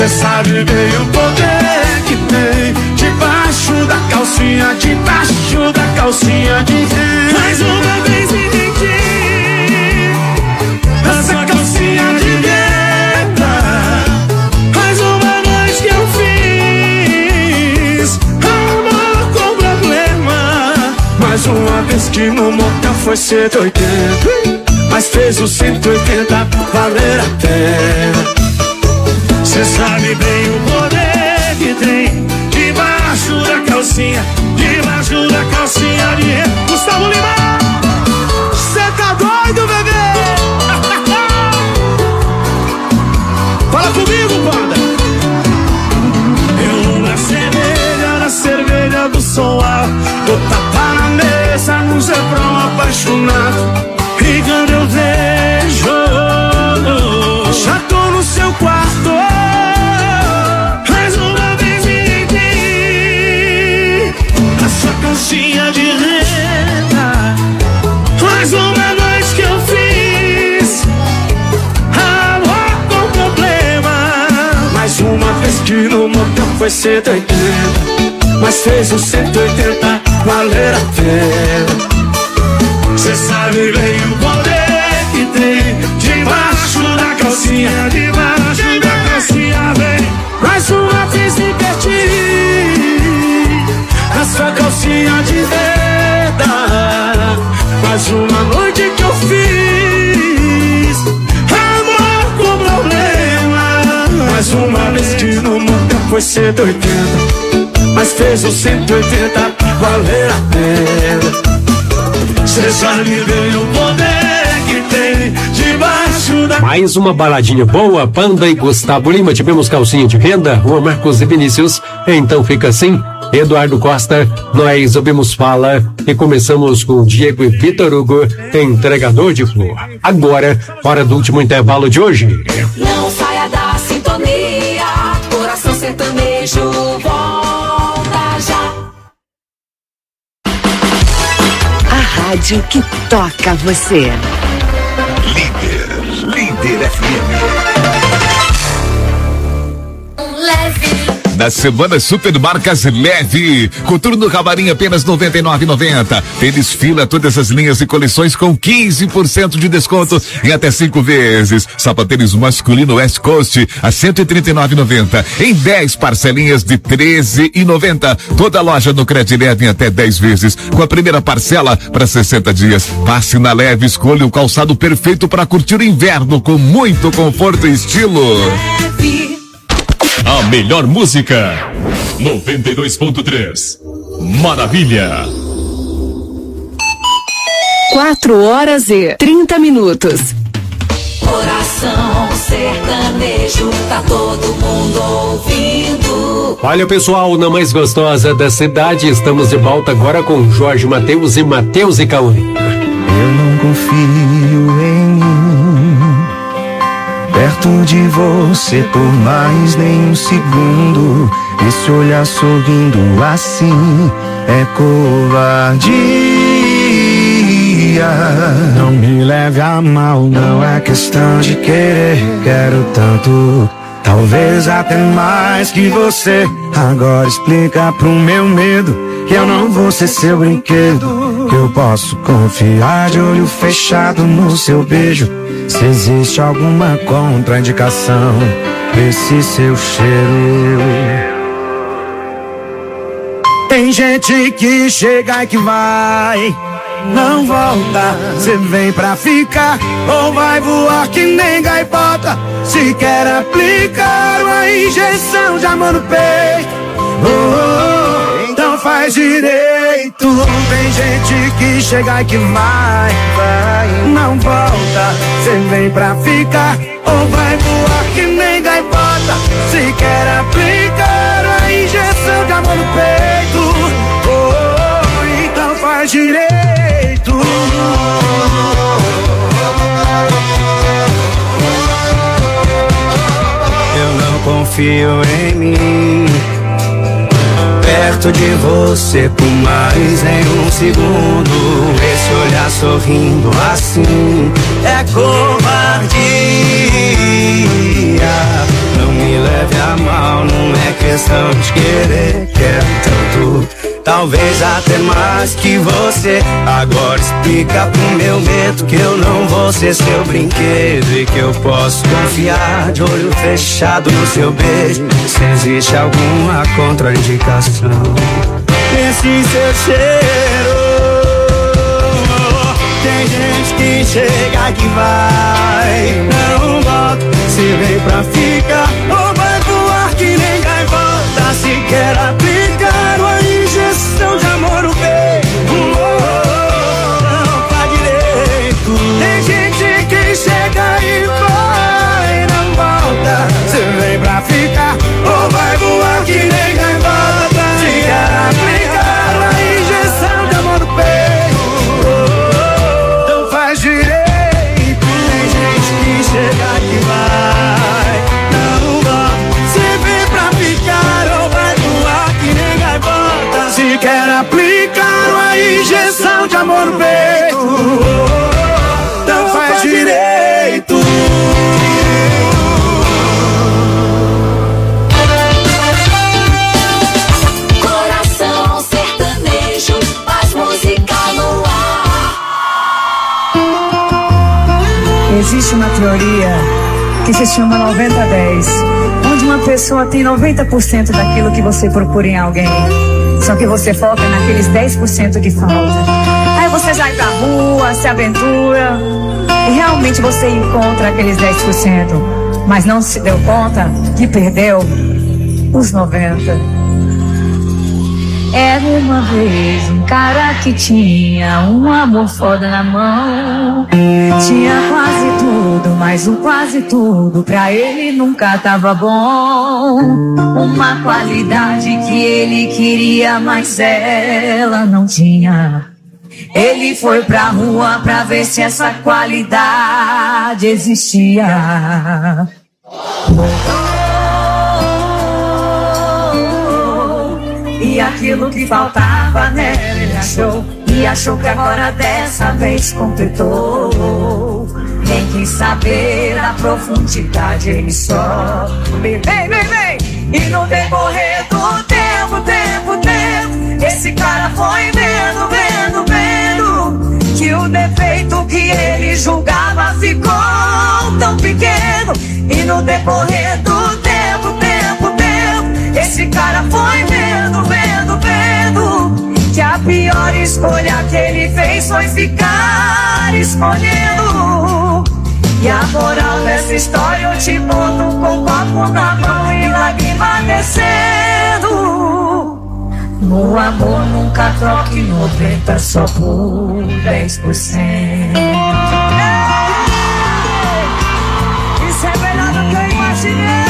Cê sabe bem o poder que tem debaixo da calcinha de renda. Mais uma vez entendi essa calcinha de renda. Mais uma noite que eu fiz amor com problema. Mais uma vez que no motel foi 180, mas fez o 180 valer a pena. Cê sabe bem o poder que tem debaixo da calcinha de renda. Gustavo Lima, cê tá doido, bebê? Fala comigo, banda. Eu na cerveja do som alto, dou tapa na mesa num zebrão apaixonado. E quando eu vejo, já tô no seu quarto. Mais uma vez me vi essa calcinha de renda. Mais uma noite que eu fiz amor com problema. Mais uma vez que no motel foi 180, mas fez o 180 valer a pena. Cê sabe bem o poder que tem debaixo da calcinha, vem. Mais uma vez me perdi essa calcinha de renda. Mais uma noite que eu fiz amor com problema. Mais uma vez que no motel foi 180, mas fez o 180 valer a pena. Cê sabe bem o poder que tem debaixo da... Mais uma baladinha boa, Panda e Gustavo Lima. Tivemos calcinha de renda, Juan Marcos e Vinícius. Então fica assim, Eduardo Costa, nós ouvimos Fala e começamos com Diego e Vitor Hugo, entregador de flor. Agora, hora do último intervalo de hoje. Não saia da sintonia, Coração Sertanejo volta já. Rádio que toca você. Líder FM. Leve. Na semana Super Marcas Leve, coturno camarim apenas R$ 99,90. Tênis Fila, todas as linhas e coleções com 15% de desconto em até 5 vezes. Sapatênis masculino West Coast a R$ 139,90 em 10 parcelinhas de R$ 13,90. Toda loja no Crédito Leve em até 10 vezes, com a primeira parcela para 60 dias. Passe na Leve, escolha o calçado perfeito para curtir o inverno com muito conforto e estilo. Leve. A melhor música 92.3 Maravilha. 4h30. Coração Sertanejo, tá todo mundo ouvindo. Olha, pessoal, na mais gostosa da cidade, estamos de volta agora com Jorge Mateus e Mateus e Cauê. Eu não confio em mim, perto de você por mais nem um segundo. Esse olhar sorrindo assim é covardia. Não me leve a mal, não é questão de querer. Quero tanto, talvez até mais que você. Agora explica pro meu medo que eu não vou ser seu brinquedo, que eu posso confiar de olho fechado no seu beijo. Se existe alguma contraindicação desse seu cheiro. Tem gente que chega e que vai, não volta. Cê vem pra ficar ou vai voar que nem gaivota. Se quer aplicar uma injeção de amor no peito, então faz direito. Tem gente que chega e que vai, não volta. Cê vem pra ficar ou vai voar que nem gaivota. Se quer aplicar uma injeção de amor no peito, então faz direito. Eu não confio em mim, perto de você por mais nem um segundo. Esse olhar sorrindo assim é covardia. Não me leve a mal, não é questão de querer. Quero tanto, talvez até mais que você. Agora explica pro meu medo que eu não vou ser seu brinquedo e que eu posso confiar de olho fechado no seu beijo. Se existe alguma contraindicação nesse seu cheiro. Tem gente que chega que vai, não volta. Se vem pra ficar ou vai voar que nem gaivota. Se quer aplicar uma injeção de amor no peito, não faz direito. Tem gente que chega e vai, não volta. Se vem pra ficar ou vai voar que nem gaivota. Se quer aplicar uma injeção de amor no peito, não faz direito. Tem gente que chega e vai, não volta. Se vem pra ficar ou vai voar que nem gaivota. Se quer aplicar uma injeção de amor no peito, não faz direito. Coração sertanejo, mais música no ar. Existe uma teoria que se chama 90-10, onde uma pessoa tem 90% daquilo que você procura em alguém, só que você foca naqueles 10% que falta. Aí você sai pra rua, se aventura e realmente você encontra aqueles 10%, mas não se deu conta que perdeu os 90%. Era uma vez um cara que tinha um amor foda na mão. Tinha quase tudo, mas o quase tudo pra ele nunca tava bom. Uma qualidade que ele queria, mas ela não tinha. Ele foi pra rua pra ver se essa qualidade existia. E aquilo que faltava nela ele achou. E achou que agora dessa vez completou. Nem quis saber a profundidade, ele só vem. E no decorrer do tempo, esse cara foi vendo que o defeito que ele julgava ficou tão pequeno. E no decorrer do tempo, esse cara foi vendo que a pior escolha que ele fez foi ficar escolhendo. E a moral dessa história eu te conto com copo na mão e lágrima descendo. No amor nunca troque 90 só por 10%. Isso é melhor do que eu imaginei.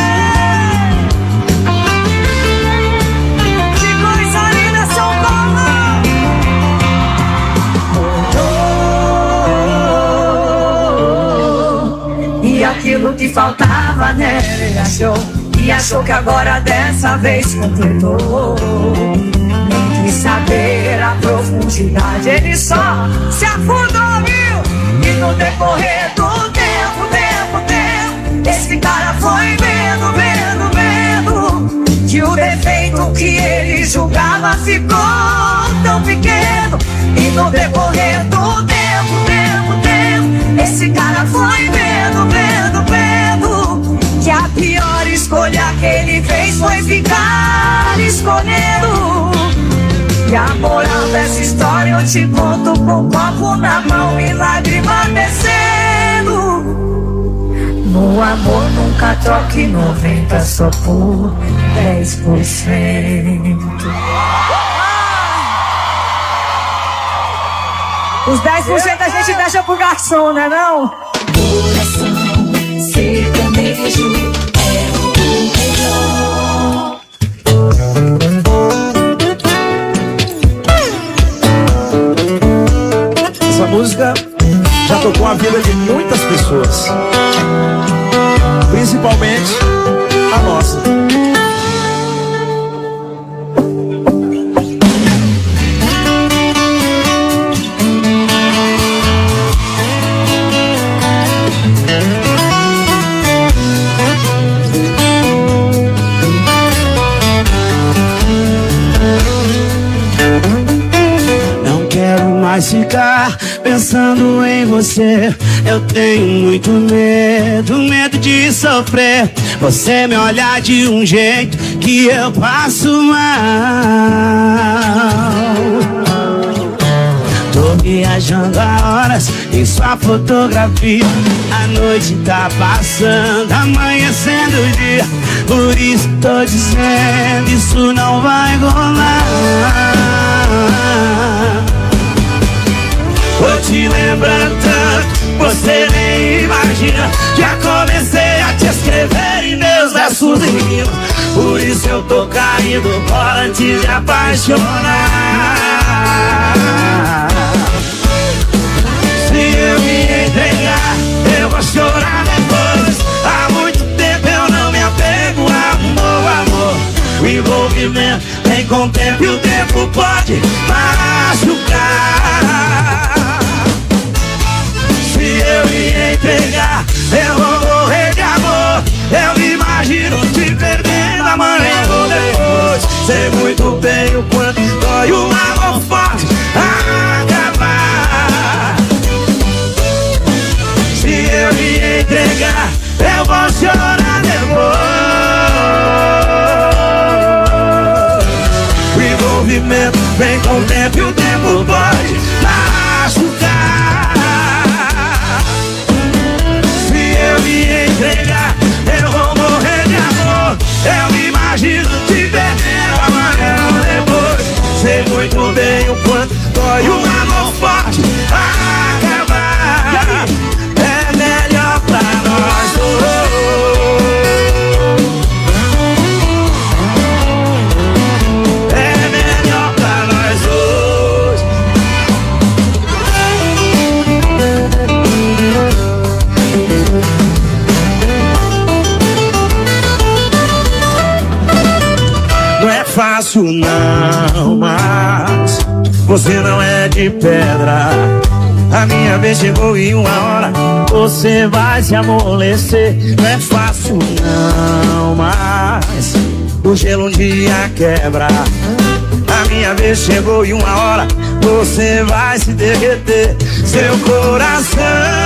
E aquilo que faltava nela ele achou. E achou que agora dessa vez completou. Nem quis saber a profundidade, ele só se afundou, viu? E no decorrer do tempo, esse cara foi vendo que o defeito que ele julgava ficou tão pequeno. E no decorrer do tempo, esse cara foi vendo que a pior escolha que ele fez foi ficar escolhendo. E a moral dessa história eu te conto com copo na mão e lágrima descendo. No amor nunca troque 90 só por 10%. Os 10% a gente deixa pro garçom, né não? Coração sertanejo é o melhor. Essa música já tocou a vida de muitas pessoas, principalmente a nossa. mais ficar pensando em você. Eu tenho muito medo, medo de sofrer. Você me olhar de um jeito que eu passo mal. Tô viajando há horas em sua fotografia. A noite tá passando, amanhecendo o dia. Por isso tô dizendo, isso não vai rolar. Tô te lembrando tanto, você nem imagina. Já comecei a te escrever em meus versos e rimas. Por isso eu tô caindo fora antes de apaixonar. Se eu me entregar, eu vou chorar depois. Há muito tempo eu não me apego, amor. O envolvimento vem com o tempo e o tempo pode machucar. Se eu me entregar, eu vou morrer de amor. Eu me imagino te perdendo amanhã ou depois. Sei muito bem o quanto dói o amor forte acabar. Se eu me entregar, eu vou chorar depois. O envolvimento vem com o tempo e o tempo pode machucar. Se eu me entregar, eu vou morrer de amor. Eu me imagino te perdendo amanhã ou depois. Sei muito bem o quanto dói o amor forte acabar. É melhor pra nós dois. É melhor pra nós dois. Não é fácil não, mas você não é de pedra. A minha vez chegou em uma hora, você vai se amolecer. Não é fácil não, mas o gelo um dia quebra. A minha vez chegou em uma hora, você vai se derreter. Seu coração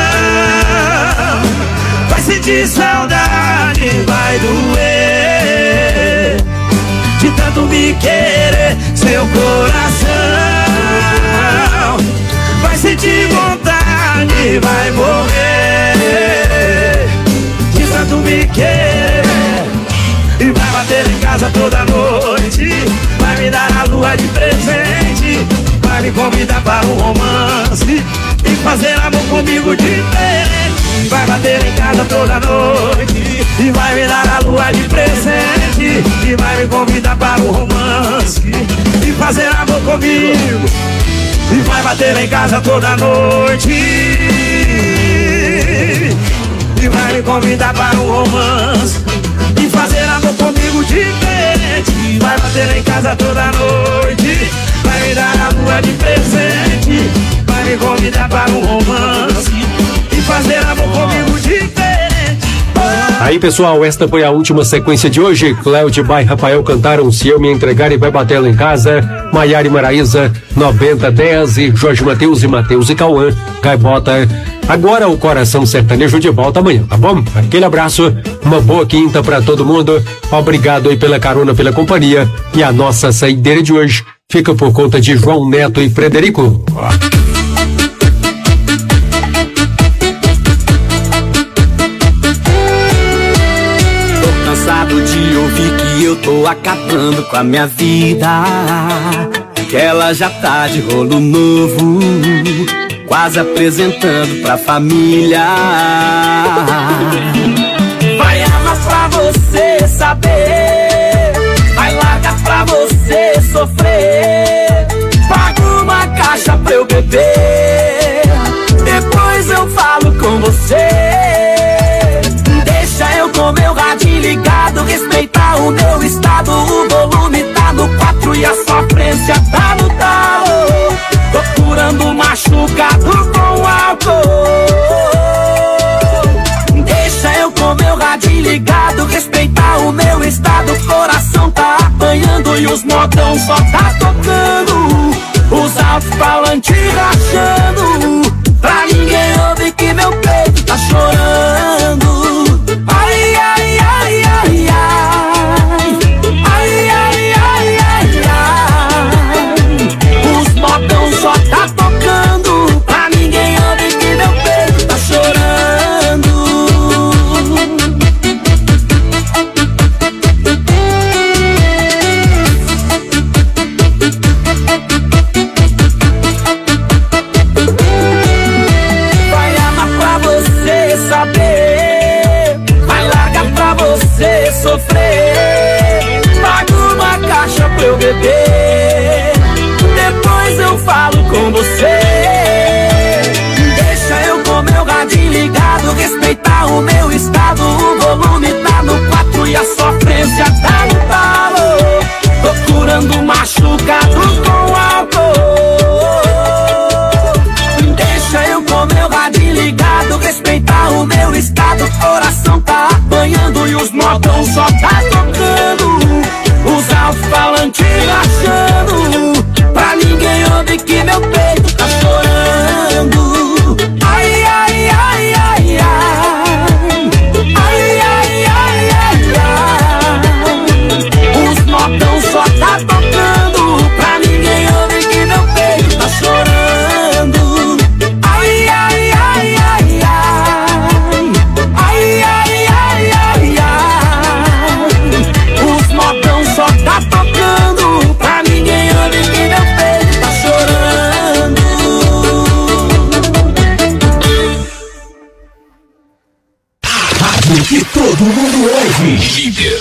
vai sentir saudade, vai doer de tanto me querer. Seu coração vai sentir vontade, vai morrer de tanto me querer. E vai bater em casa toda noite, vai me dar a lua de presente, vai me convidar para um romance e fazer amor comigo diferente. Vai bater em casa toda noite e vai me dar a lua de presente, e vai me convidar para um romance e fazer amor comigo. E vai bater em casa toda noite e vai me convidar para um romance e fazer amor comigo diferente. Vai bater em casa toda noite, vai me dar a lua de presente, vai me convidar para um romance e fazer amor comigo diferente. Aí, pessoal, esta foi a última sequência de hoje. Cléudio e Rafael cantaram Se Eu Me Entregar e Vai Bater Lá em Casa. Maiara e Maraísa, 9010, e Jorge Mateus e Mateus e Cauã, Gaivota. Agora o Coração Sertanejo de volta amanhã, tá bom? Aquele abraço, uma boa quinta pra todo mundo. Obrigado aí pela carona, pela companhia. E a nossa saideira de hoje fica por conta de João Neto e Frederico. Cansado de ouvir que eu tô acabando com a minha vida, que ela já tá de rolo novo, quase apresentando pra família. Vai amar pra você saber, vai largar pra você sofrer. Paga uma caixa pra eu beber, depois eu falo com você. Deixa eu com meu rádio ligado, respeitar o meu estado. O volume tá no 4 e a sofrência tá no talo. Tô curando machucado com álcool. Deixa eu com meu rádio ligado, respeitar o meu estado. O coração tá apanhando e os modão só tá tocando. Os altos-falantes pra eu beber. Depois eu falo com você. Deixa eu com meu radinho ligado, respeitar o meu estado. O volume tá no 4 e a sofrência tá no talo. Procurando machucado com álcool. Deixa eu com meu radinho ligado, respeitar o meu estado. Coração tá apanhando e os modão só tá tocando. Os alto-falantes rachando, pra ninguém ouvir que meu peito tá chorando. Ai, ai, ai, ai, ai. Ai, ai, ai, ai, ai. Os modão só tá tocando, pra ninguém ouvir que meu peito tá chorando. Ai, ai, ai, ai, ai. Ai, ai, ai, ai, ai. Os modão só tá tocando, pra ninguém ouvir que meu peito tá chorando. Rádio que todo mundo ouve. Líder.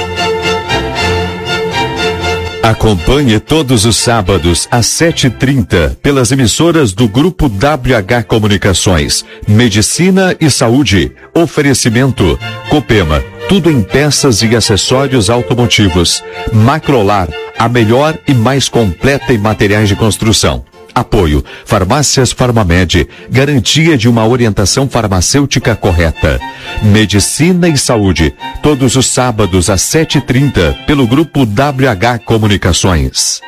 Acompanhe todos os sábados às 7h30 pelas emissoras do Grupo WH Comunicações, Medicina e Saúde. Oferecimento Copema, tudo em peças e acessórios automotivos. Macrolar, a melhor e mais completa em materiais de construção. Apoio Farmácias Farmamed, garantia de uma orientação farmacêutica correta. Medicina e Saúde, todos os sábados às 7h30 pelo Grupo WH Comunicações.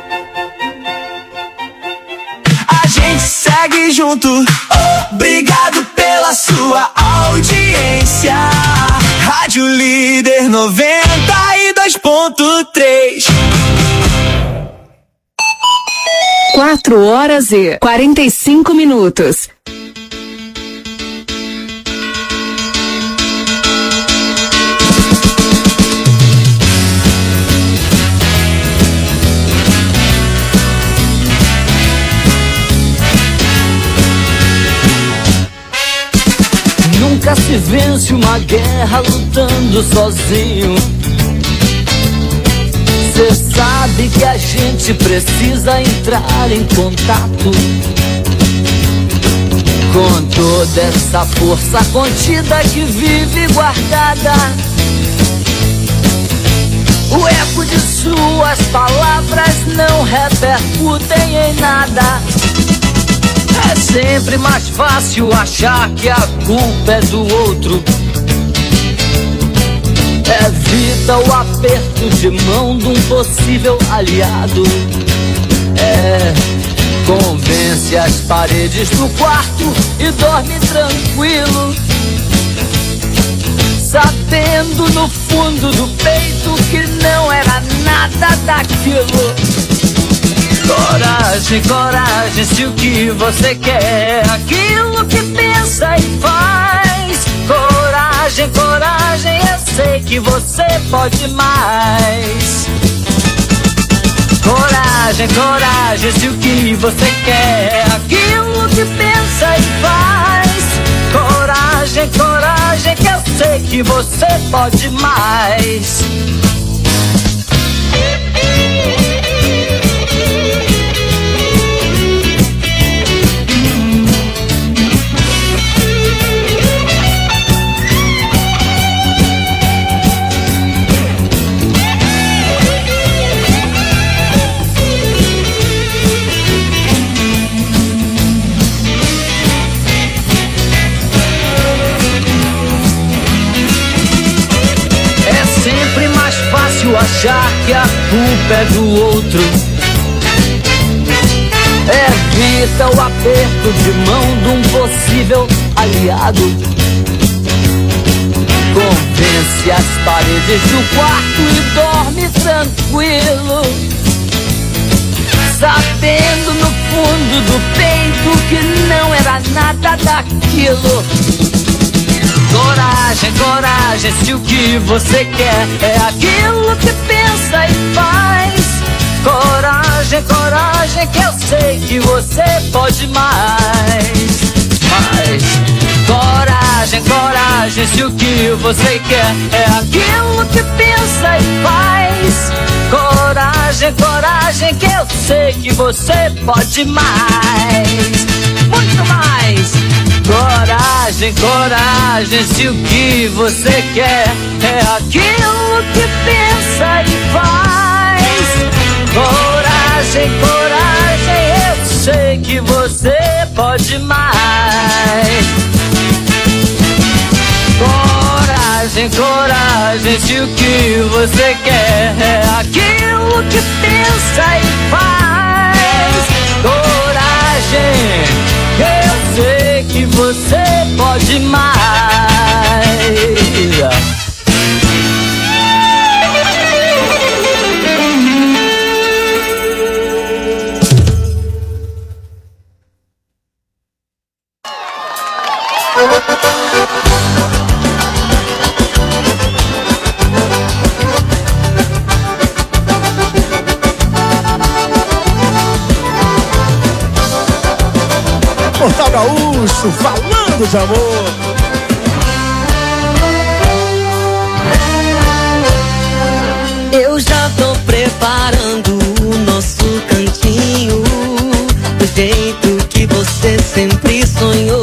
A gente segue junto, obrigado pela sua audiência. Rádio Líder 92.3. 4h45. Nunca se vence uma guerra lutando sozinho. Cê sabe que a gente precisa entrar em contato com toda essa força contida que vive guardada. O eco de suas palavras não repercutem em nada. É sempre mais fácil achar que a culpa é do outro. Evita o aperto de mão de um possível aliado. Convence as paredes do quarto e dorme tranquilo, sabendo no fundo do peito que não era nada daquilo. Coragem, coragem, se o que você quer é aquilo que pensa e faz. Coragem, coragem, eu sei que você pode mais. Coragem, coragem, se o que você quer é aquilo que pensa e faz. Coragem, coragem, que eu sei que você pode mais. Achar que a culpa é do outro. Evita o aperto de mão de um possível aliado. Convence as paredes do quarto e dorme tranquilo, sabendo no fundo do peito que não era nada daquilo. Coragem, coragem, se o que você quer é aquilo que pensa e faz. Coragem, coragem, que eu sei que você pode mais. Coragem, coragem, se o que você quer é aquilo que pensa e faz. Coragem, Coragem, coragem, que eu sei que você pode mais, muito mais. Coragem, coragem, se o que você quer é aquilo que pensa e faz. Coragem, coragem, eu sei que você pode mais. Coragem, coragem, se o que você quer é aquilo que pensa e faz. Coragem, eu sei que você pode mais. Portal Gaúcho, falando de amor. Eu já tô preparando o nosso cantinho, do jeito que você sempre sonhou.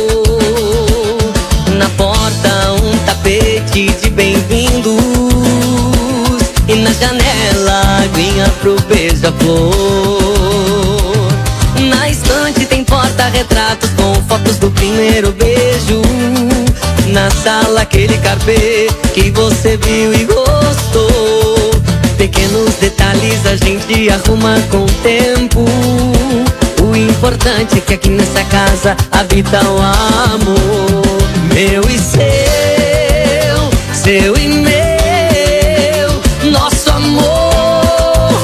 Na porta um tapete de bem-vindos e na janela aguinha pro beija-flor. Na estante tem porta-retratos com fotos do primeiro beijo. Na sala aquele carpê que você viu e gostou. Pequenos detalhes a gente arruma com o tempo. O importante é que aqui nessa casa habita o amor. Meu e seu e meu, nosso amor.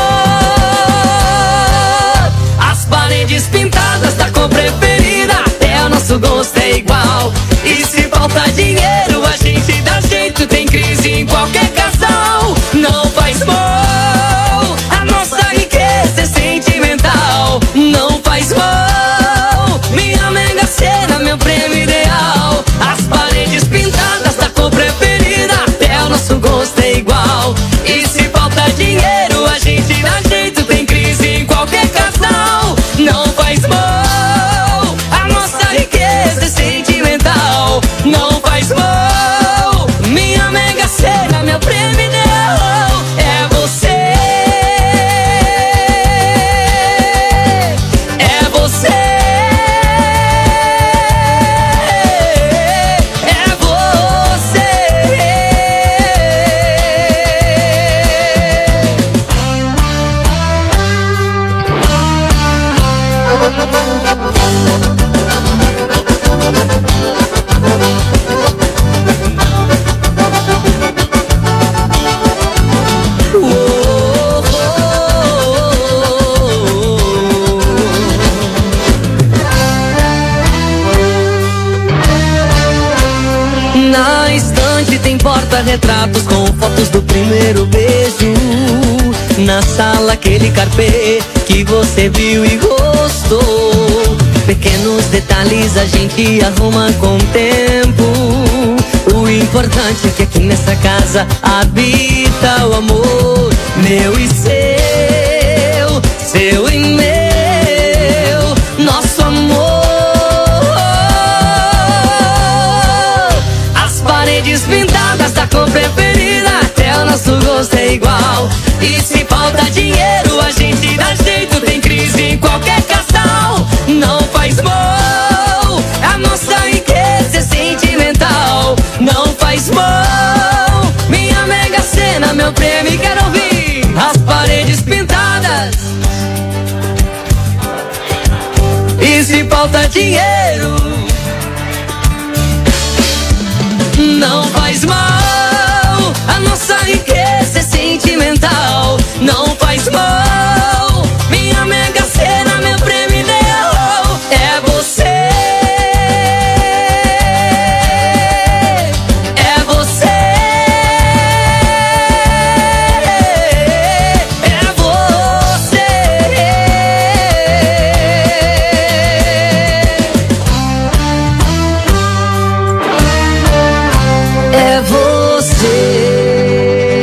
As paredes pintadas da cor preferida, até o nosso gosto é igual. E se falta dinheiro a gente dá jeito, tem crise em qualquer casal. Não faz mal, a nossa riqueza é sentimental. Não faz mal, minha Mega Sena, meu prêmio ideal. As paredes pintadas da cor preferida, até o nosso gosto é igual. E se falta dinheiro a gente dá jeito, tem crise em qualquer casal. Não faz mal, a nossa riqueza é sentimental. Não faz mal, minha Mega Sena, meu prêmio ideal. É você, é você, é você. Na estante tem porta-retratos com fotos do primeiro beijo. Na sala aquele carpê que você viu e gostou. Pequenos detalhes a gente arruma com o tempo. O importante é que aqui nessa casa habita o amor. Meu e seu e meu, nosso amor. As paredes pintadas da cor preferida, até o nosso gosto é igual. E se falta dinheiro a gente dá jeito, tem crise em qualquer casal. Não faz mal, a nossa riqueza é sentimental. Não faz mal, minha Mega Sena, meu prêmio, quero ouvir. As paredes pintadas. E se falta dinheiro, não faz mal, a nossa riqueza é sentimental. Não faz mal, minha Mega Sena, meu prêmio ideal. É você, é você, é você. É você.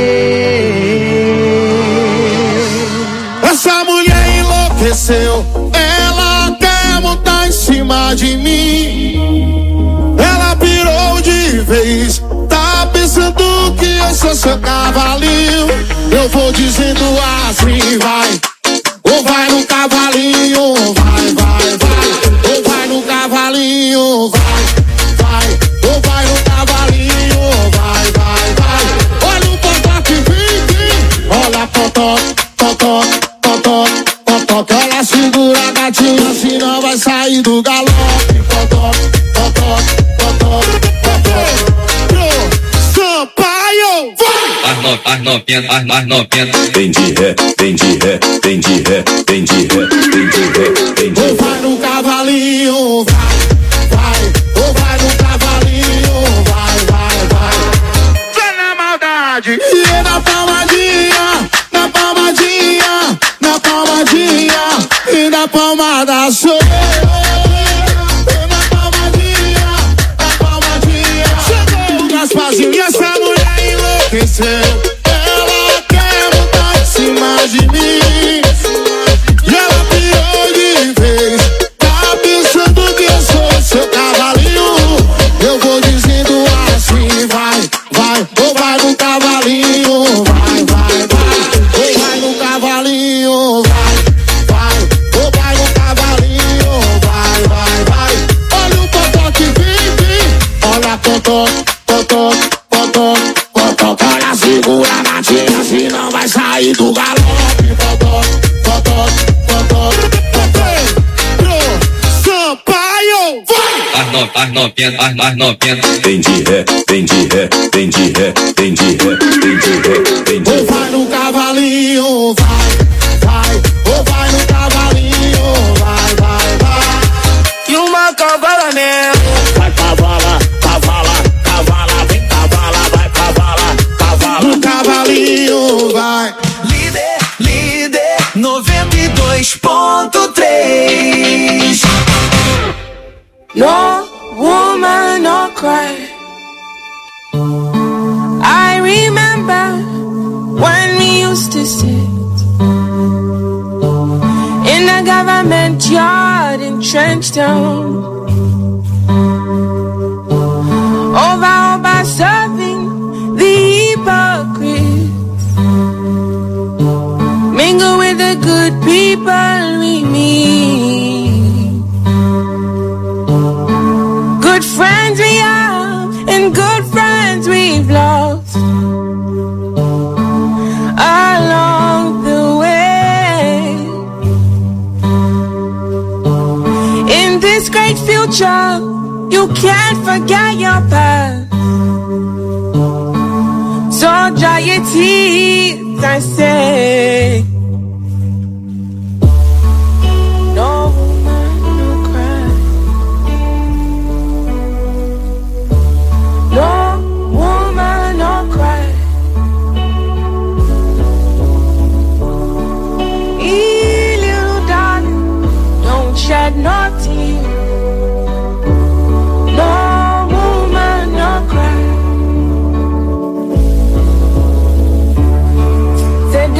aconteceu? Ela quer montar em cima de mim. Ela pirou de vez. Tá pensando que eu sou seu cavalinho. Eu vou dizendo assim, vai. Ou vai no cavalinho, vai, vai, vai. Ou vai no cavalinho, vai, vai. Ou vai no cavalinho, vai, vai, vai. Olha o totó que vem. Olha totó, totó, totó, totó. Que ela segura a gatinha, senão vai sair do galope. Totó, totó, totó, totó. Sampaio, vai! As novinhas. Vem de ré, vem de ré, vem de ré, vem de ré, vem de ré, vem de ré. Ou vai no cavalinho, vai, vai. Ou vai no cavalinho, vai, vai, vai. Vai na maldade. E é na palmadinha, na palmadinha, na palmadinha. E na palmada sou eu. E na palmadinha, na palmadinha. Chegou o Gasparzinho e essa mulher enlouqueceu. Ela quer montar em cima de mim. E ela pirou de vez. Tá pensando que eu sou seu cavalinho. Eu vou dizendo assim, vai, vai. Ou vai no cavalinho, vai, vai, vai. Ou vai no cavalinho, vai, vai. Ou vai no cavalinho, vai, vai, vai. Olha o totó que vem. Olha totó, totó, totó, totó. Olha, segura a gatinha, senão vai sair do galope. Totó, totó, totó, totó. Sampaio, vai! As novinhas. Vem de ré, vem de ré, vem de ré, vem de ré, vem de ré, vem de ré. Ou vai no cavalinho, vai, vai. Ou vai no cavalinho, vai, vai, vai. E uma cavala mesmo. Vai cavala, cavala, cavala, vem cavala, vai cavala, cavala. No cavalinho, vai. Líder, líder, 92.3. No woman, no cry. I remember when we used to sit in a government yard in Trenchtown, over serving the hypocrites, mingle with the good people we meet. Good friends we have and good friends we've lost along the way. In this great future, you can't forget your past. So dry your tears, I say. No woman, no cry. No woman, no cry. Hey, little darling, don't shed no tears. No woman, no cry. Said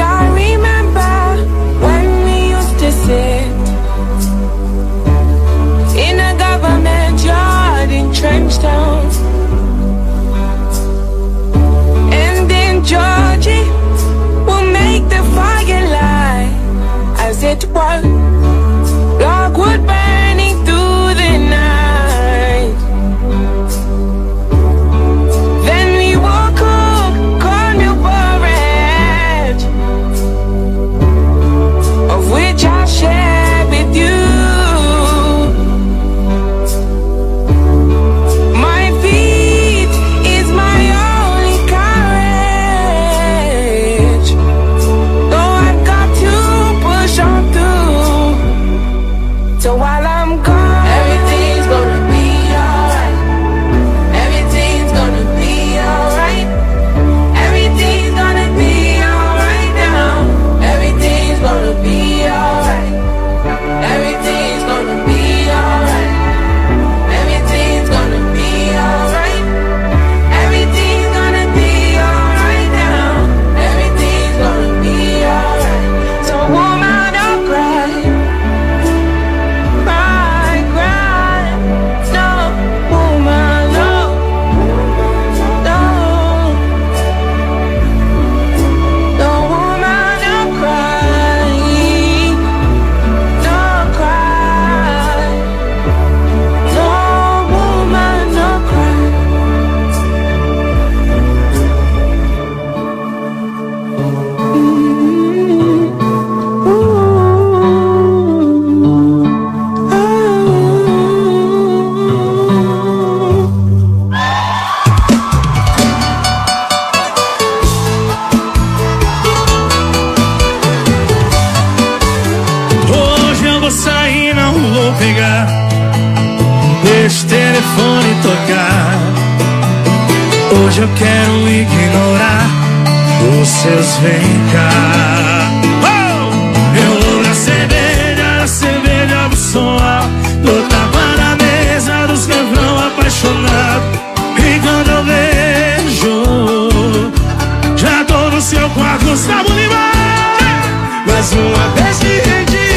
nosso telefone tocar. Hoje eu quero ignorar os seus vem cá. Eu vou na cerveja do som alto, dou tapa na mesa dos refrão apaixonado. E quando eu vejo, já tô no seu quarto, Gustavo Lima. Mais uma vez que rendi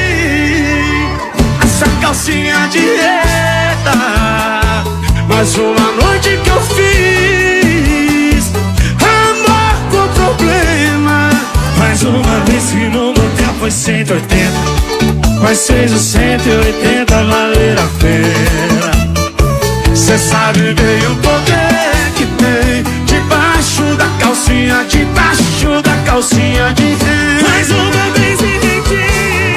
essa calcinha de reta. Mais uma noite que eu fiz amor com problema. Mais uma vez que no motel foi 180, mas fez os 180 valer a pena. Cê sabe bem o poder que tem debaixo da calcinha, debaixo da calcinha de renda. Mais uma vez me rendi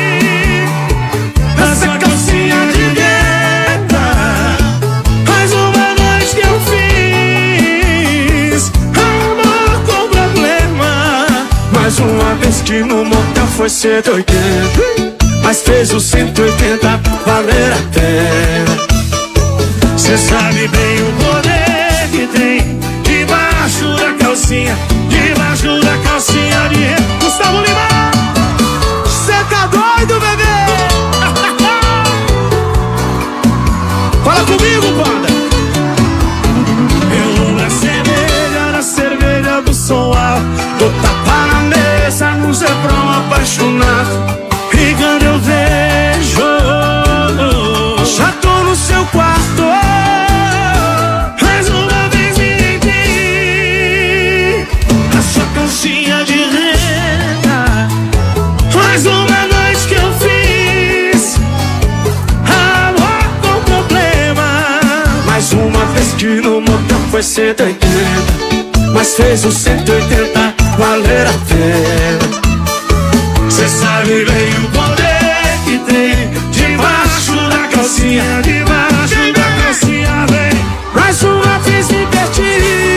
essa calcinha de renda. Mais uma noite que eu fiz amor com problema. Mais uma vez que no motel foi 180, mas fez os 180 valer a pena. Cê sabe bem o poder que tem debaixo da calcinha, debaixo da calcinha de renda. Gustavo Lima, cê tá doido, bebê? Fala comigo, banda. Eu vou na cerveja do som alto, dou tapa na mesa no zebrão apaixonado. E quando eu vejo, já tô no seu quarto. Mais uma vez me rendi a sua calcinha de renda. Mais uma noite que eu fiz amor com problema. Mais uma vez que no motel foi 180, mas fez os 180 valer a pena. Cê sabe bem o poder que tem debaixo da calcinha, debaixo da calcinha, vem. Mais uma vez me perdi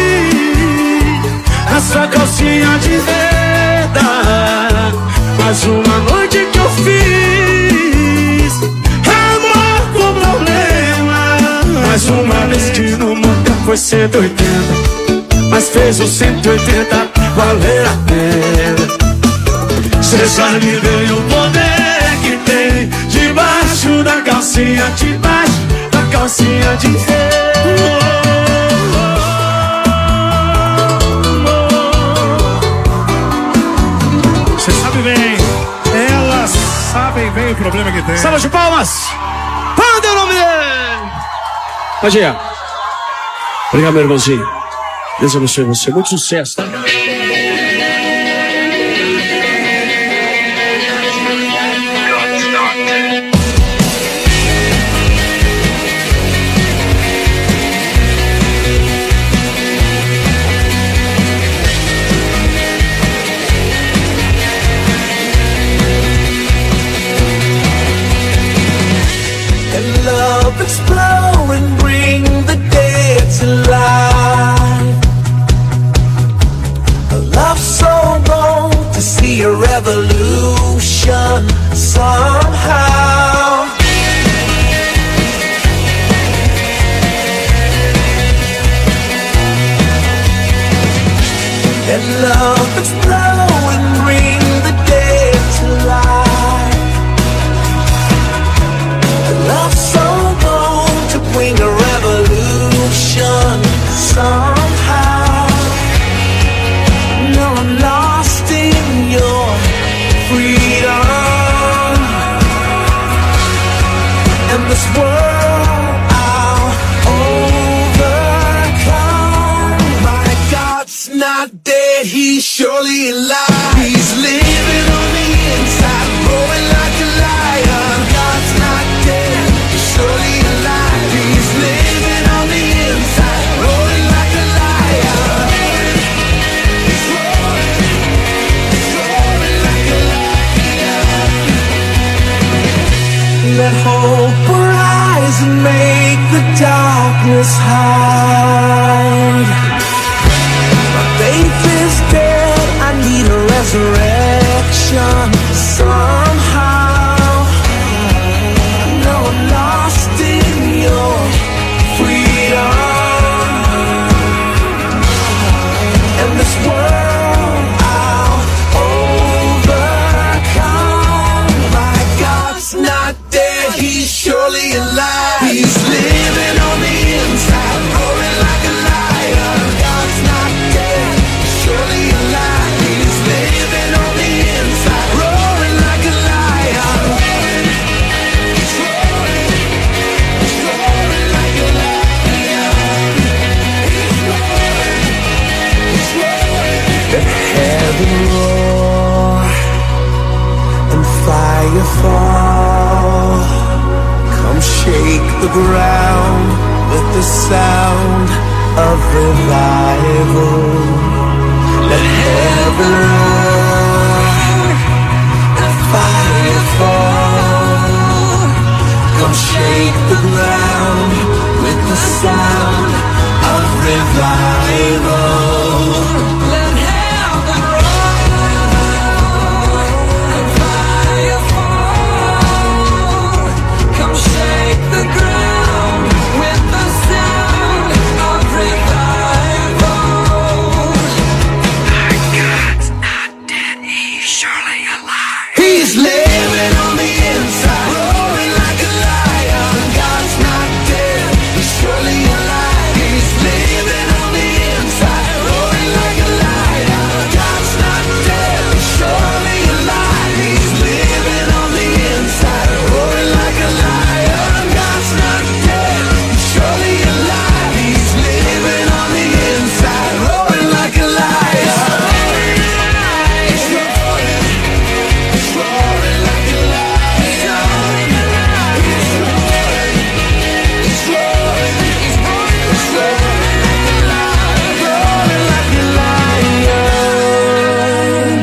essa calcinha de renda. Mais uma noite que eu fiz amor com problema. Mais uma vez que no motel foi 180, mas fez os 180 valer a pena. Cê sabe bem o poder que tem debaixo da calcinha, debaixo da calcinha de renda. Cê sabe bem, elas sabem bem o problema que tem. Salva de palmas! Panda é o nome dele! Pode ir. Obrigado, meu irmãozinho. Deus abençoe você. Muito sucesso, tá? Explode and bring the dead to life. A love so bold to see a revolution somehow. And love explode and bring the dead to life. A love so bring a revolution somehow. No, I'm lost in your freedom, and this world I'll overcome. My God's not dead, he's surely alive. He's living on the inside, growing like a lion. God's not dead, he's surely alive. He's living on the inside, rolling like a lion. He's rolling like a lion. Let hope arise and make the darkness hide. My faith is dead, I need a resurrection. ground with the sound of revival. Let heaven roar and fire fall. Come shake the ground with the sound of revival. Let heaven roar and fire fall. Come shake the ground with the sound of revival. Our God's not dead, he's surely alive. He's living on the inside, roaring like a lion. God's not dead, he's surely alive. He's living on the inside, roaring like a lion. God's not dead, he's surely alive. He's living on the inside, roaring like a lion. God's not dead, he's surely alive. He's living on the inside, roaring like a lion. He's roaring, he's roaring like a lion. He's roaring, he's roaring, he's roaring like a lion, roaring like a lion.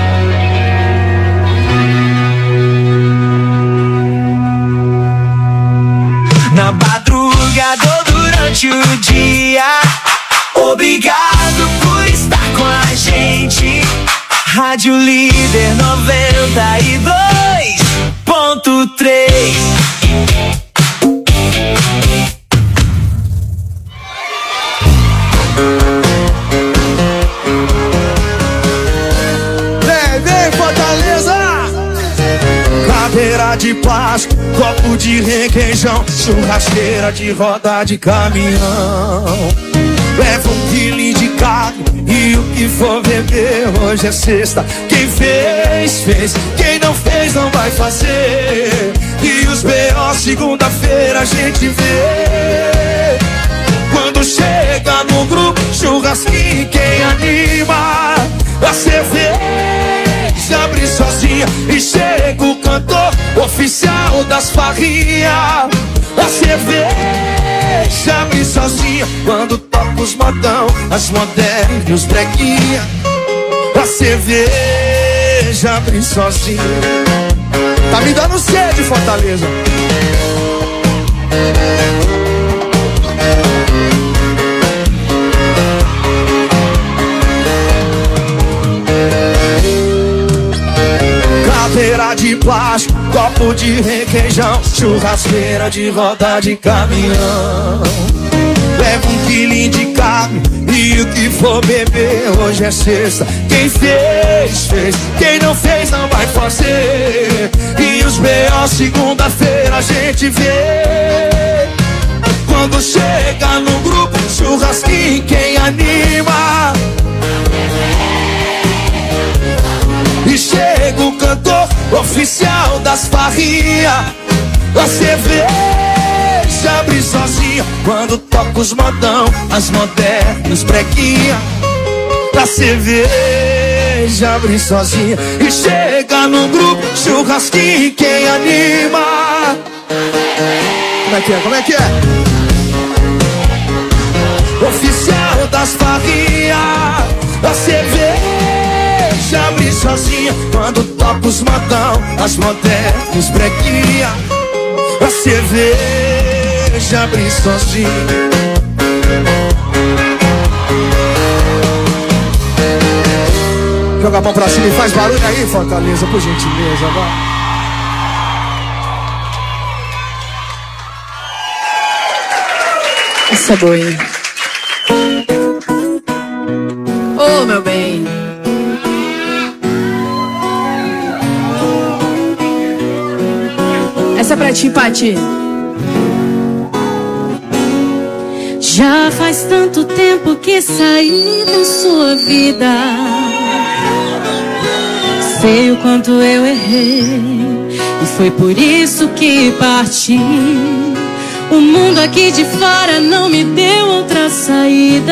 Na madrugada ou durante o dia, obrigado por estar com a gente. Rádio Líder 92.3. Vem, Fortaleza! Cadeira de plástico, copo de requeijão, churrasqueira de roda de caminhão. Leva 1 quilo de carne e o que for beber. Hoje é sexta, quem fez, fez. Quem não fez, não vai fazer. E os B.O. segunda-feira a gente vê. Quando chega no grupo, churrasquinho, quem anima? A cerveja abre sozinha e chega o cantor oficial das farrinhas. A cerveja abre sozinha quando toca os modão, as modernas e os breguinha. A cerveja abre sozinha. Tá me dando sede, Fortaleza. Cadeira de plástico, copo de requeijão, churrasqueira de roda de caminhão. Leva 1 quilo de carne e o que for beber. Hoje é sexta, quem fez, fez. Quem não fez, não vai fazer. E os B.O. segunda-feira a gente vê. Quando chega no grupo, churrasquinho, quem anima? E chega o cantor oficial das farrinhas. A cerveja abre sozinha quando toca os modão, as modernas, os breguinha. A cerveja abre sozinha e chega no grupo, churrasquinho, quem anima? Como é que é? Como é que é? Oficial das farrinhas. A cerveja abre sozinha quando toca os modão, as modernas, os breguinha. A cerveja abre sozinha. Joga a mão pra cima e faz barulho aí, Fortaleza, por gentileza, vai. Essa é boa, hein? Ô, meu bem. Essa é pra ti, Pati. Já faz tanto tempo que saí da sua vida. Sei o quanto eu errei e foi por isso que parti. O mundo aqui de fora não me deu outra saída.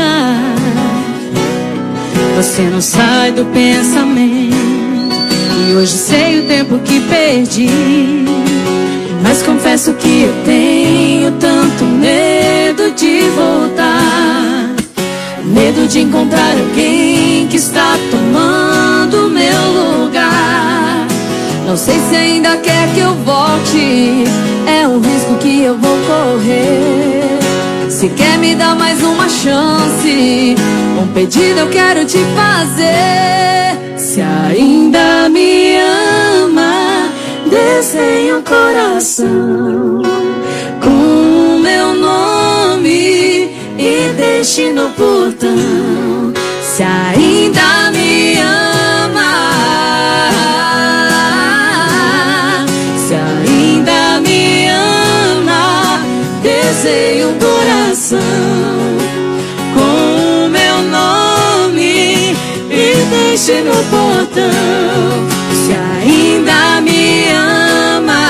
Você não sai do pensamento e hoje sei o tempo que perdi. Mas confesso que eu tenho tanto medo de voltar, medo de encontrar alguém que está tomando meu lugar. Não sei se ainda quer que eu volte, é um risco que eu vou correr. Se quer me dar mais uma chance, um pedido eu quero te fazer. Se ainda me ama, desenha um coração com meu nome e deixe no portão. Se ainda me ama, se ainda me ama, desenha um coração com meu nome e deixe no portão. Se ainda me ama.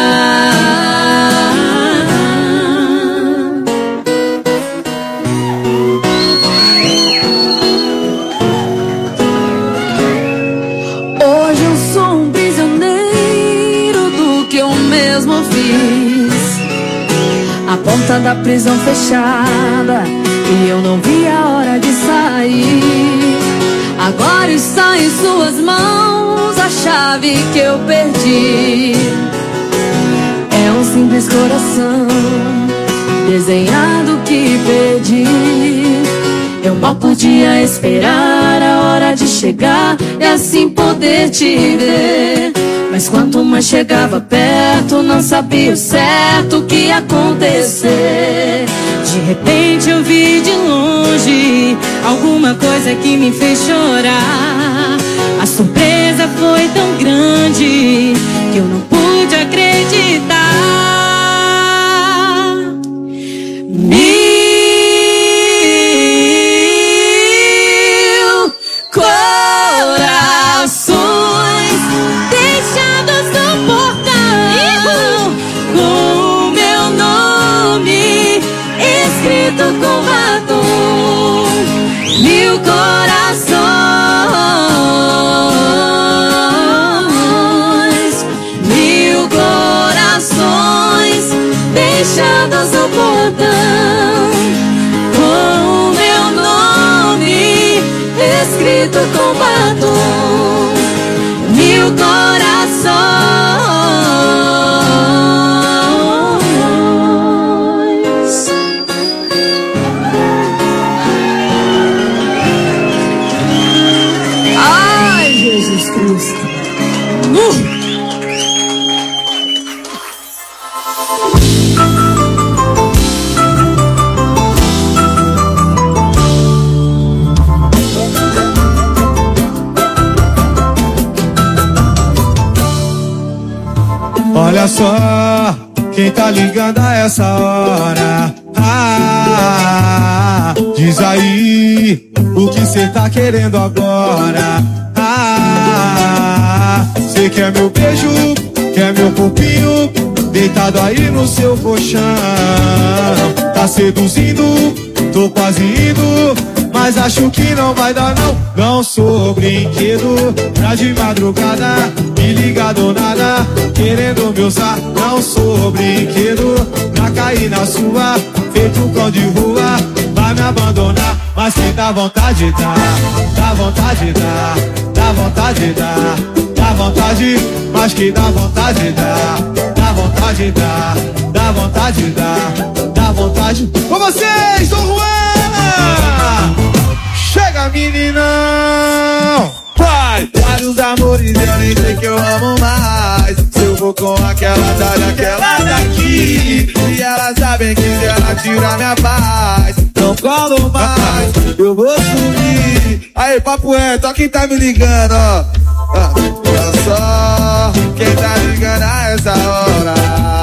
Hoje eu sou um prisioneiro do que eu mesmo fiz. A porta da prisão fechada e eu não vi a hora de sair. Agora está em suas mãos a chave que eu perdi. É um simples coração desenhado que perdi. Eu mal podia esperar a hora de chegar e assim poder te ver. Mas quanto mais chegava perto, não sabia o certo o que ia acontecer. De repente eu vi de longe alguma coisa que me fez chorar. A surpresa foi tão grande que eu não pude acreditar. Corações deixados no portão, com meu nome escrito com batom. 1000 corações, 1000 corações deixados no portão, com meu nome escrito com batom. 1000 corações. Ai, Jesus Cristo. Olha só, quem tá ligando a essa hora? Diz aí o que cê tá querendo agora. Cê quer meu beijo, quer meu corpinho deitado aí no seu colchão. Tá seduzindo, tô quase indo, mas acho que não vai dar não. Não sou brinquedo pra de madrugada me ligar do nada, querendo me usar. Não sou brinquedo pra cair na sua, feito cão de rua, vai me abandonar. Mas que dá vontade dá, dá vontade dá, dá vontade dá, dá vontade, mas que dá vontade dá, dá vontade dá, dá vontade dá, dá vontade. Com vocês, Dom Juan! Chega, meninão! Vai! Vários amores eu nem sei que eu amo mais. Se eu vou com aquela daqui, e elas sabem que se ela tirar minha paz, não colo mais, eu vou sumir. Aí, papo reto, ó quem tá me ligando, ó. Olha só, quem tá ligando a essa hora.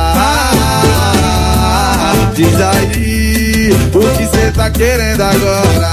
Diz aí o que cê tá querendo agora.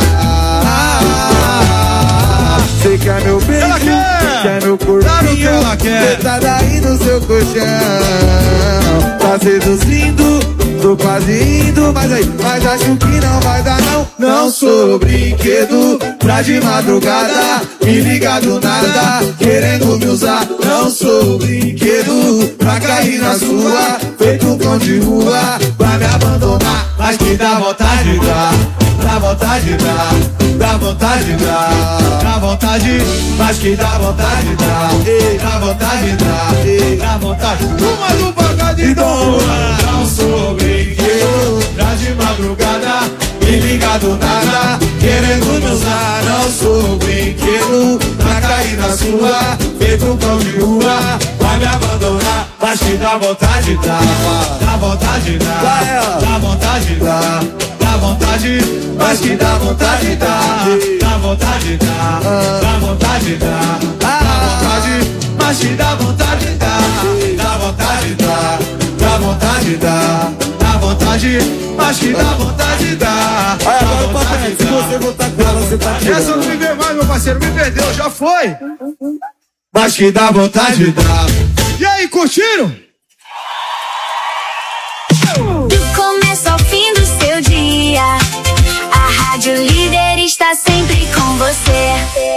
Cê quer meu beijo, quer meu corpinho, cê tá daí no seu colchão. Tá seduzindo, Tô quase indo, mas acho que não vai dar não. Não sou brinquedo pra de madrugada me ligar do nada, querendo me usar. Não sou brinquedo pra cair na sua, feito um cão de rua, vai me abandonar. Mas que dá vontade de dar, dá vontade de dar, dá vontade de dar, dá vontade, mas que dá vontade de dar, dá vontade de dar, dá vontade. Uma do paga de dom. Não sou brinquedo pra de madrugada me ligar do nada, querendo me usar. Não sou brinquedo pra cair na sua, feito um cão de rua, vai me abandonar. Mas que dá vontade de dar, dá vontade de dar, dá vontade de dar, dá vontade, mas que dá vontade de dar, dá vontade de dar, dá vontade de dar, dá vontade, mas que dá vontade de dar, dá vontade de dar, dá vontade de dar, dá vontade, mas que dá vontade de dar. Aí agora, papai, se você voltar com ela, você tá tirando. Essa eu não me vê mais, meu parceiro, me perdeu, já foi. Mas que dá vontade de dar. E aí, curtiram? Do começo ao fim do seu dia, a Rádio Líder está sempre com você.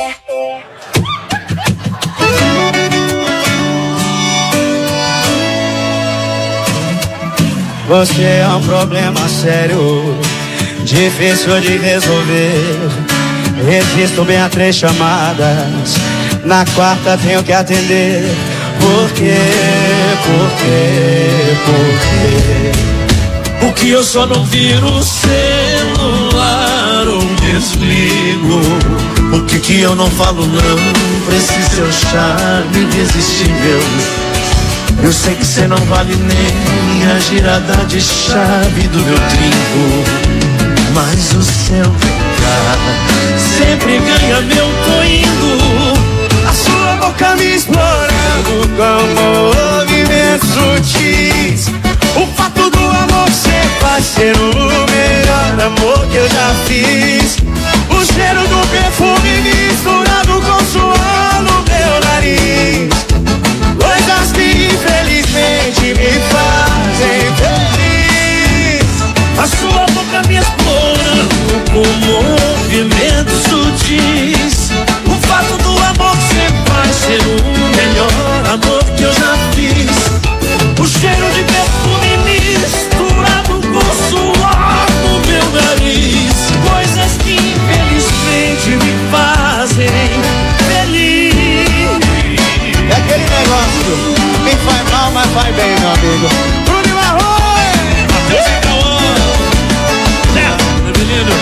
Você é um problema sério, difícil de resolver. Resisto bem a 3 chamadas, na quarta tenho que atender. Por quê? Por quê? Por quê? Porque eu só não viro o celular ou desligo. Por que eu não falo não pra esse seu charme irresistível? Eu sei que cê não vale nem a girada de chave do meu trinco, mas o seu pecar sempre ganha, meu tô indo. A sua boca me explorando com movimentos sutis. O fato do amor ser faz ser o melhor amor que eu já fiz. O cheiro do perfume misturado com suor no meu nariz. Coisas que infelizmente me fazem feliz. A sua boca me explorando com movimentos sutis. O fato do amor sempre vai ser o melhor amor que eu já fiz. O cheiro de perfume misturado com suor no meu nariz. Coisas que infelizmente me fazem feliz. É aquele negócio, me faz mal, mas faz bem, meu amigo. Bruno Marrone! Matheus e Cauã! Certo, meu menino!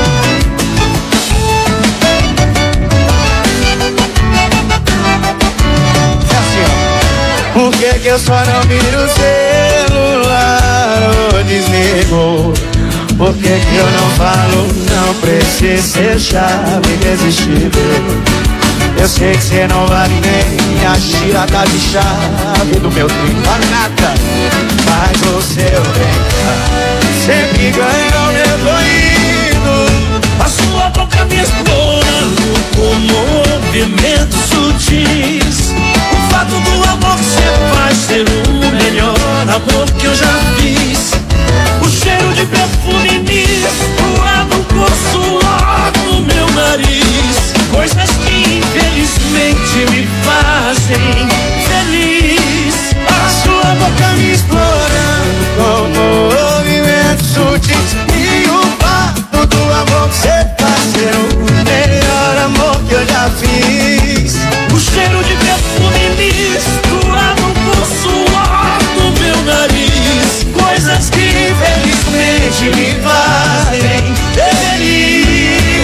É assim, ó. Por que eu só não viro o celular ou desligo? Por que eu não falo, não preciso ser chave irresistível? Eu sei que cê não vale nem a girada de chave do meu trinco. Vale nada, mas o seu bem sempre ganha onde eu tô indo. A sua boca me explorando com movimentos sutis. O fato do amor que você faz ser o melhor amor que eu já fiz. O cheiro de perfume misturado com suor no meu nariz. Coisas que infelizmente me fazem feliz. A sua boca me explorando com movimentos sutis. E o fato do amor que cê faz ser o melhor amor que eu já fiz. O cheiro de perfume misturado com suor no meu nariz. Coisas que infelizmente me fazem feliz.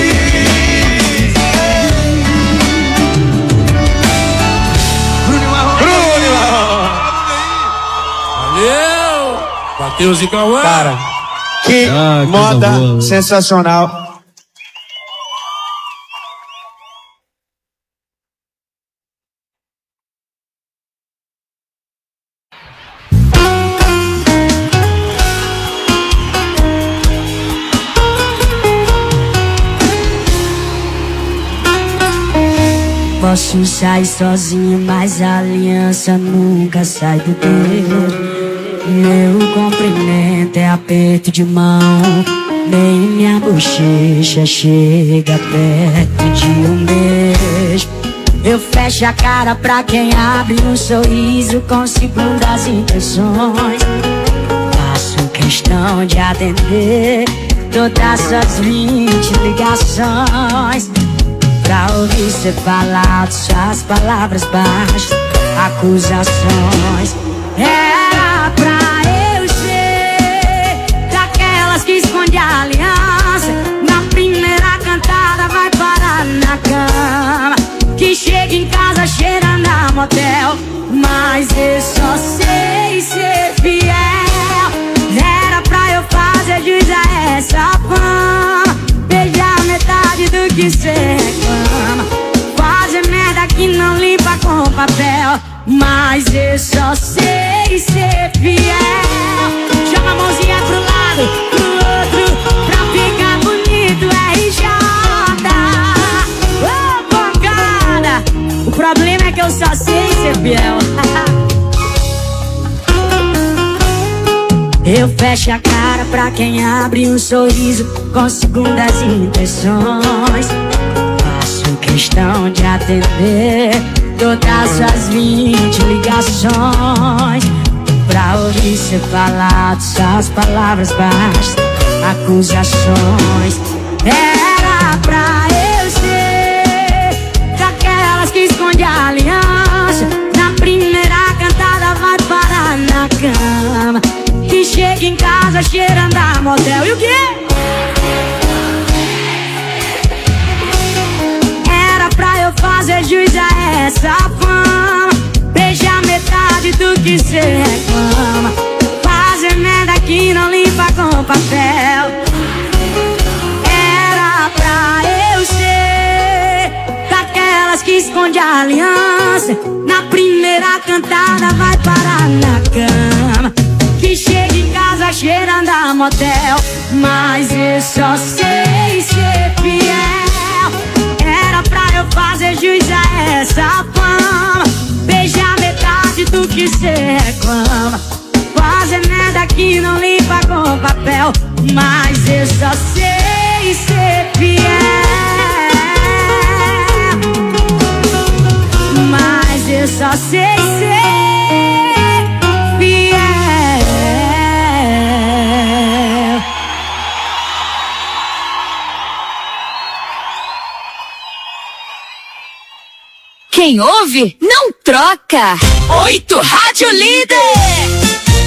Valeu! Matheus e Cauã! Cara, que moda sensacional. Posso sair sozinho, mas a aliança nunca sai do dedo. Meu cumprimento é aperto de mão, nem minha bochecha chega perto de um beijo. Eu fecho a cara pra quem abre um sorriso com segundas intenções. Faço questão de atender todas suas 20 ligações, pra ouvir cê falar suas palavras baixas, acusações. Era pra eu ser daquelas que esconde a aliança, na primeira cantada vai parar na cama, que chega em casa cheirando a motel. Mas eu só sei ser fiel. Era pra eu fazer jus a essa fama, beijar metade do que cê reclama, fazer merda que não limpa com papel. Mas eu só sei ser fiel. Joga a mãozinha pro lado, pro outro, pra ficar bonito, RJ. Ô, pancada, o problema é que eu só sei ser fiel. Eu fecho a cara pra quem abre um sorriso com segundas intenções. Faço questão de atender todas suas 20 ligações, pra ouvir cê falar suas palavras baixas, acusações. Era pra eu ser daquelas que esconde a aliança, na primeira cantada vai parar na cama, que chega em casa cheirando a motel. E o quê? Era pra eu fazer jus a essa fama, beijar metade do que cê reclama, fazer merda que não limpa com papel. Era pra eu ser daquelas que esconde a aliança, na primeira cantada vai parar na cama, que chega em casa cheirando a motel. Mas eu só sei ser fiel. Era pra eu fazer jus a essa fama, beijar metade do que cê reclama, fazer merda que não limpa com papel. Mas eu só sei ser fiel. Mas eu só sei ser fiel. Quem ouve, não troca. 8 Rádio Líder.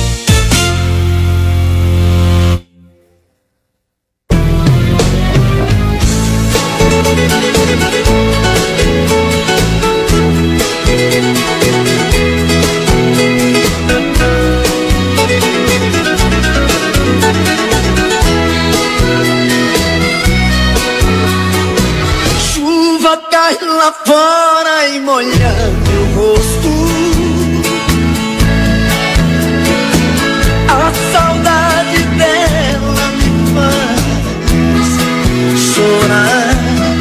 Chuva cai lá fora e molhando o rosto. A saudade dela me faz chorar.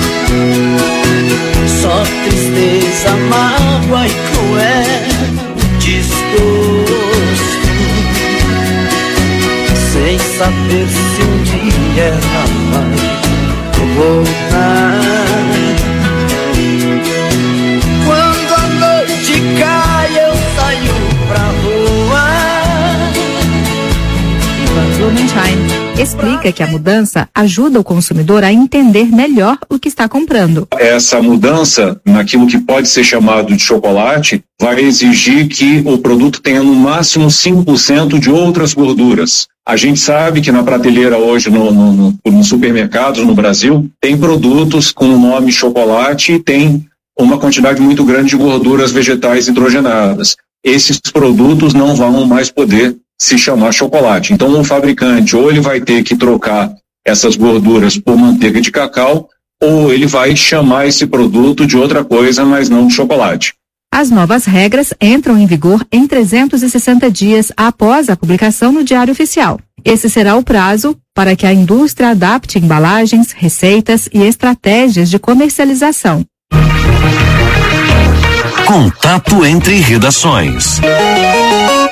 Só tristeza, mágoa e cruel desgosto, sem saber se um dia ela vai voltar. Quando a noite cai eu saio pra voar. Blumentheim explica que a mudança ajuda o consumidor a entender melhor o que está comprando. Essa mudança naquilo que pode ser chamado de chocolate vai exigir que o produto tenha no máximo 5% de outras gorduras. A gente sabe que na prateleira hoje no supermercados no Brasil tem produtos com o nome chocolate e tem uma quantidade muito grande de gorduras vegetais hidrogenadas. Esses produtos não vão mais poder se chamar chocolate. Então o fabricante ou ele vai ter que trocar essas gorduras por manteiga de cacau, ou ele vai chamar esse produto de outra coisa, mas não de chocolate. As novas regras entram em vigor em 360 dias após a publicação no Diário Oficial. Esse será o prazo para que a indústria adapte embalagens, receitas e estratégias de comercialização. Contato entre redações.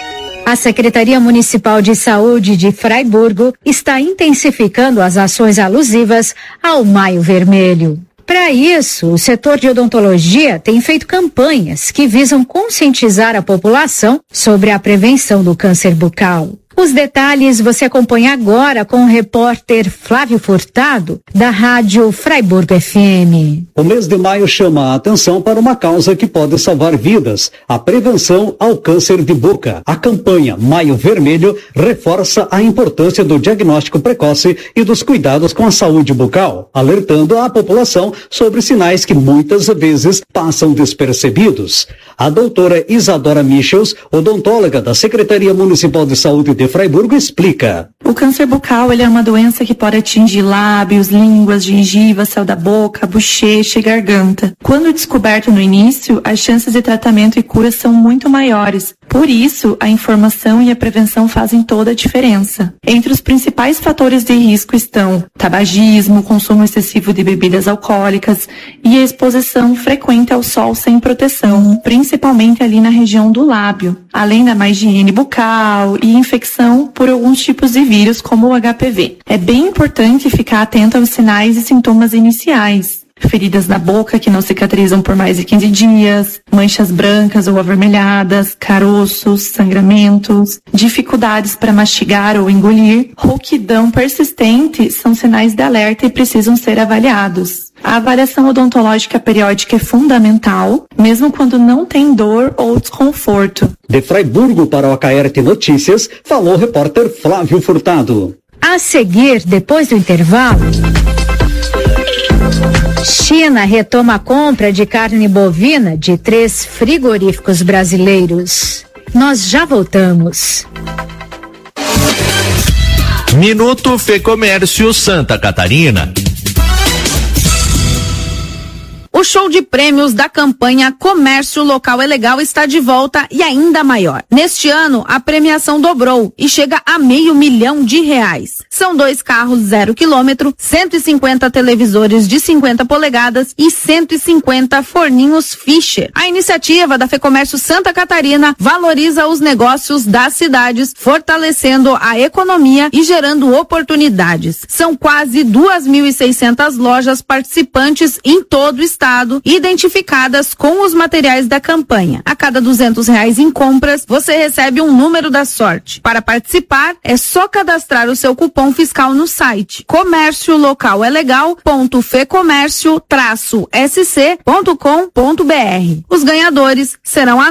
A Secretaria Municipal de Saúde de Fraiburgo está intensificando as ações alusivas ao Maio Vermelho. Para isso, o setor de odontologia tem feito campanhas que visam conscientizar a população sobre a prevenção do câncer bucal. Os detalhes você acompanha agora com o repórter Flávio Furtado, da Rádio Fraiburgo FM. O mês de maio chama a atenção para uma causa que pode salvar vidas, a prevenção ao câncer de boca. A campanha Maio Vermelho reforça a importância do diagnóstico precoce e dos cuidados com a saúde bucal, alertando a população sobre sinais que muitas vezes passam despercebidos. A doutora Isadora Michels, odontóloga da Secretaria Municipal de Saúde de Fraiburgo, explica. O câncer bucal ele é uma doença que pode atingir lábios, línguas, gengiva, céu da boca, bochecha e garganta. Quando descoberto no início, as chances de tratamento e cura são muito maiores. Por isso, a informação e a prevenção fazem toda a diferença. Entre os principais fatores de risco estão tabagismo, consumo excessivo de bebidas alcoólicas e a exposição frequente ao sol sem proteção, principalmente ali na região do lábio, além da má higiene bucal e infecção por alguns tipos de vírus, como o HPV. É bem importante ficar atento aos sinais e sintomas iniciais. Feridas na boca que não cicatrizam por mais de 15 dias, manchas brancas ou avermelhadas, caroços, sangramentos, dificuldades para mastigar ou engolir, rouquidão persistente são sinais de alerta e precisam ser avaliados. A avaliação odontológica periódica é fundamental, mesmo quando não tem dor ou desconforto. De Fraiburgo para o Acaerte Notícias, falou o repórter Flávio Furtado. A seguir, depois do intervalo, China retoma a compra de carne bovina de 3 frigoríficos brasileiros. Nós já voltamos. Minuto Fecomércio Santa Catarina. O show de prêmios da campanha Comércio Local é Legal está de volta e ainda maior. Neste ano, a premiação dobrou e chega a R$500 mil. São 2 carros 0 km, 150 televisores de 50 polegadas e 150 forninhos Fischer. A iniciativa da Fecomércio Santa Catarina valoriza os negócios das cidades, fortalecendo a economia e gerando oportunidades. São quase 2.600 lojas participantes em todo o estado, identificadas com os materiais da campanha. A cada R$200 em compras, você recebe um número da sorte. Para participar, é só cadastrar o seu cupom fiscal no site comérciolocalelegal.fecomércio-sc.com.br. Os ganhadores serão